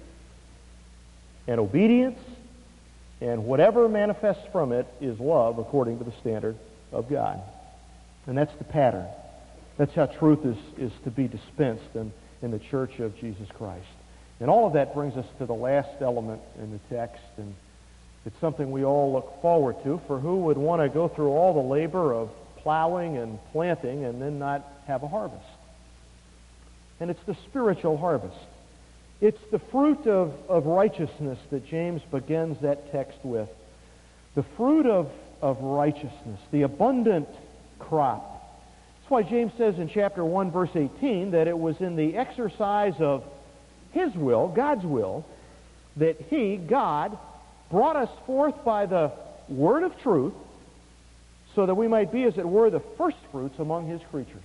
A: and obedience, and whatever manifests from it is love according to the standard of God. And that's the pattern. That's how truth is to be dispensed in the church of Jesus Christ. And all of that brings us to the last element in the text, and it's something we all look forward to, for who would want to go through all the labor of plowing and planting and then not have a harvest? And it's the spiritual harvest. It's the fruit of righteousness that James begins that text with. The fruit of righteousness, the abundant crop. That's why James says in chapter 1, verse 18, that it was in the exercise of His will, God's will, that He, God, brought us forth by the word of truth so that we might be, as it were, the first fruits among His creatures.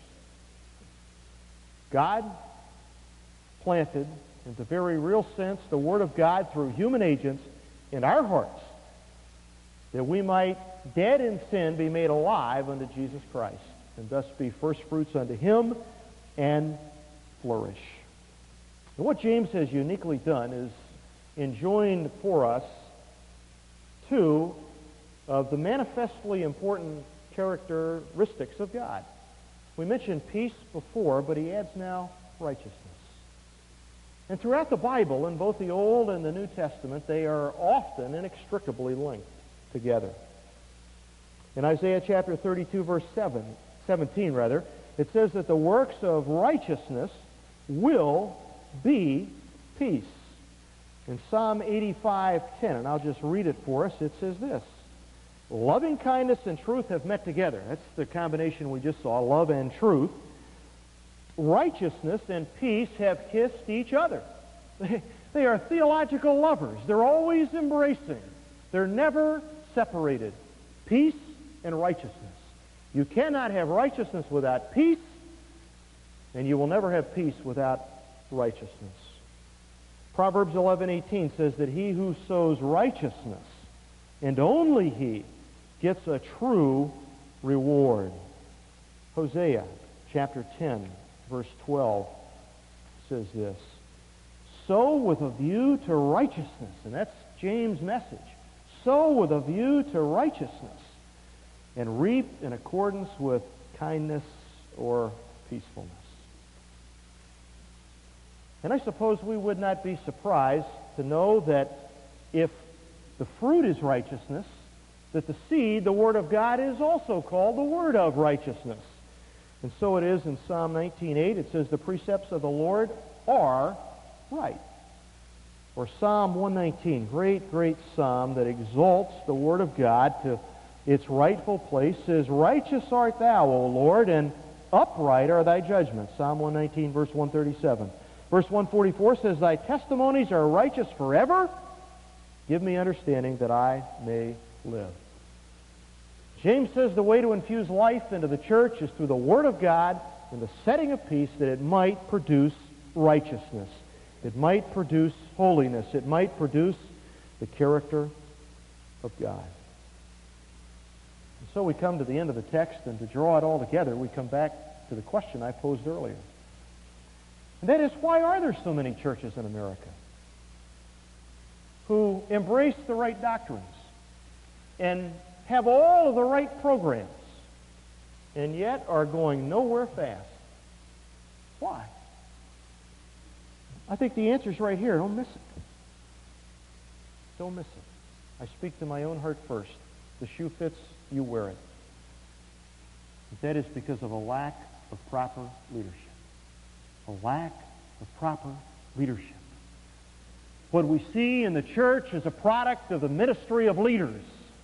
A: God planted, in the very real sense, the Word of God through human agents in our hearts, that we might, dead in sin, be made alive unto Jesus Christ, and thus be first fruits unto Him and flourish. And what James has uniquely done is enjoined for us two of the manifestly important characteristics of God. We mentioned peace before, but he adds now righteousness. And throughout the Bible, in both the Old and the New Testament, they are often inextricably linked together. In Isaiah chapter 32, verse 17, it says that the works of righteousness will be peace. In Psalm 85:10, and I'll just read it for us, it says this: "Loving kindness and truth have met together." That's the combination we just saw, love and truth. "Righteousness and peace have kissed each other." They are theological lovers. They're always embracing. They're never separated. Peace and righteousness. You cannot have righteousness without peace, and you will never have peace without righteousness. Proverbs 11:18 says that he who sows righteousness, and only he, gets a true reward. Hosea chapter 10, verse 12 says this: "Sow with a view to righteousness," and that's James' message. "Sow with a view to righteousness, and reap in accordance with kindness or peacefulness." And I suppose we would not be surprised to know that if the fruit is righteousness that the seed, the Word of God, is also called the Word of righteousness. And so it is in Psalm 19:8. It says, the precepts of the Lord are right. Or Psalm 119, great, great psalm that exalts the Word of God to its rightful place, says, righteous art thou, O Lord, and upright are thy judgments. Psalm 119, verse 137. Verse 144 says, thy testimonies are righteous forever. Give me understanding that I may live. James says the way to infuse life into the church is through the Word of God in the setting of peace, that it might produce righteousness. It might produce holiness. It might produce the character of God. And so we come to the end of the text, and to draw it all together, we come back to the question I posed earlier. And that is, why are there so many churches in America who embrace the right doctrines and have all of the right programs, and yet are going nowhere fast? Why? I think the answer is right here. Don't miss it. Don't miss it. I speak to my own heart first. The shoe fits, you wear it. But that is because of a lack of proper leadership. A lack of proper leadership. What we see in the church is a product of the ministry of leaders,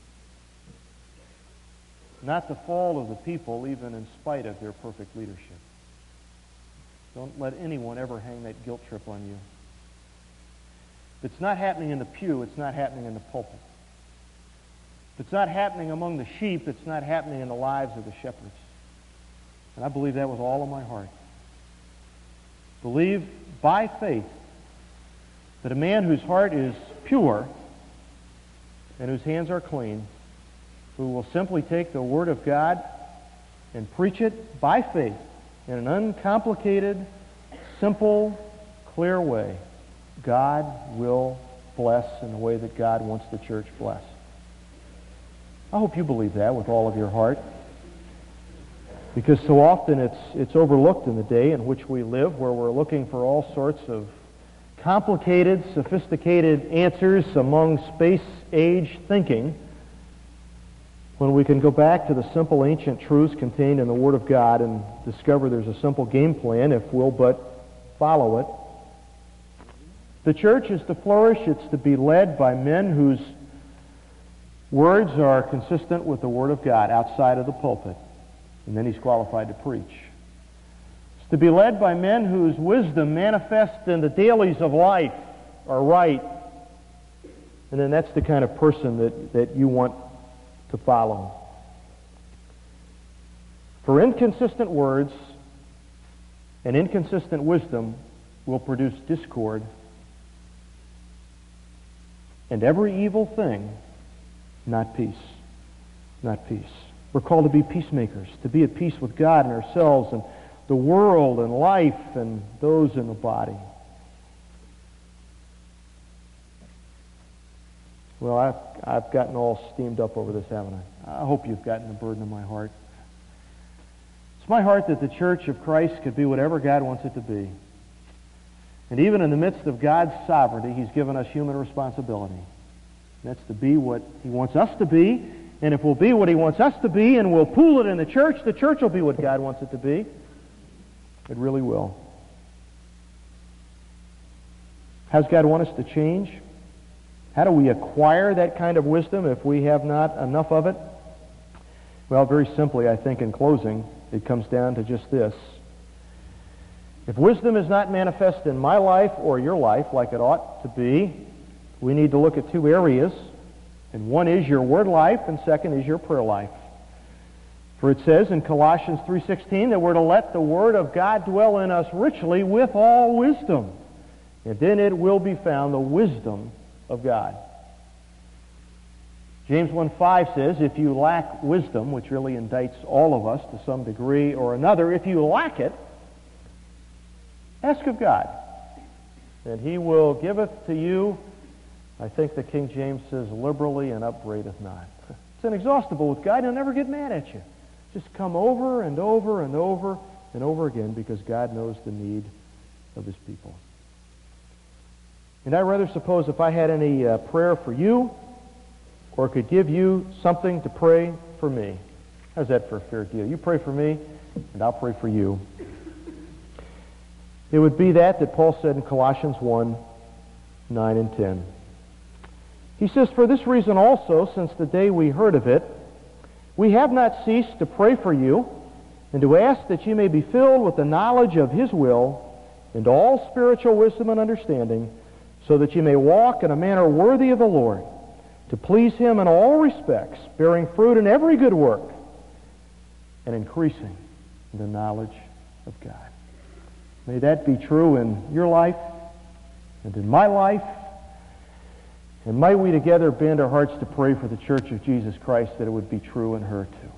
A: not the fault of the people, even in spite of their perfect leadership. Don't let anyone ever hang that guilt trip on you. If it's not happening in the pew, it's not happening in the pulpit. If it's not happening among the sheep, it's not happening in the lives of the shepherds. And I believe that with all of my heart. Believe by faith that a man whose heart is pure and whose hands are clean, who will simply take the Word of God and preach it by faith in an uncomplicated, simple, clear way, God will bless in the way that God wants the church blessed. I hope you believe that with all of your heart, because so often it's overlooked in the day in which we live, where we're looking for all sorts of complicated, sophisticated answers among space-age thinking, when we can go back to the simple ancient truths contained in the Word of God and discover there's a simple game plan if we'll but follow it. The church is to flourish. It's to be led by men whose words are consistent with the Word of God outside of the pulpit, and then he's qualified to preach. It's to be led by men whose wisdom manifests in the dailies of life are right, and then that's the kind of person that you want to follow. For inconsistent words and inconsistent wisdom will produce discord, and every evil thing, not peace. Not peace. We're called to be peacemakers, to be at peace with God and ourselves and the world and life and those in the body. Well, I've gotten all steamed up over this, haven't I? I hope you've gotten the burden of my heart. It's my heart that the Church of Christ could be whatever God wants it to be. And even in the midst of God's sovereignty, He's given us human responsibility. That's to be what He wants us to be. And if we'll be what He wants us to be and we'll pool it in the church will be what God wants it to be. It really will. How does God want us to change? How do we acquire that kind of wisdom if we have not enough of it? Well, very simply, I think in closing, it comes down to just this. If wisdom is not manifest in my life or your life like it ought to be, we need to look at two areas. And one is your word life, and second is your prayer life. For it says in Colossians 3:16 that we're to let the Word of God dwell in us richly with all wisdom. And then it will be found the wisdom of God. James 1:5 says, if you lack wisdom, which really indicts all of us to some degree or another, if you lack it, ask of God, and He will giveth to you. I think the King James says, liberally and upbraideth not. It's inexhaustible with God. He'll never get mad at you. Just come over and over and over and over again, because God knows the need of His people. And I rather suppose if I had any prayer for you or it could give you something to pray for me. How's that for a fair deal? You pray for me, and I'll pray for you. It would be that Paul said in Colossians 1, 9 and 10. He says, "For this reason also, since the day we heard of it, we have not ceased to pray for you, and to ask that you may be filled with the knowledge of His will, and all spiritual wisdom and understanding, so that you may walk in a manner worthy of the Lord, to please Him in all respects, bearing fruit in every good work, and increasing in the knowledge of God." May that be true in your life and in my life. And might we together bend our hearts to pray for the Church of Jesus Christ that it would be true in her too.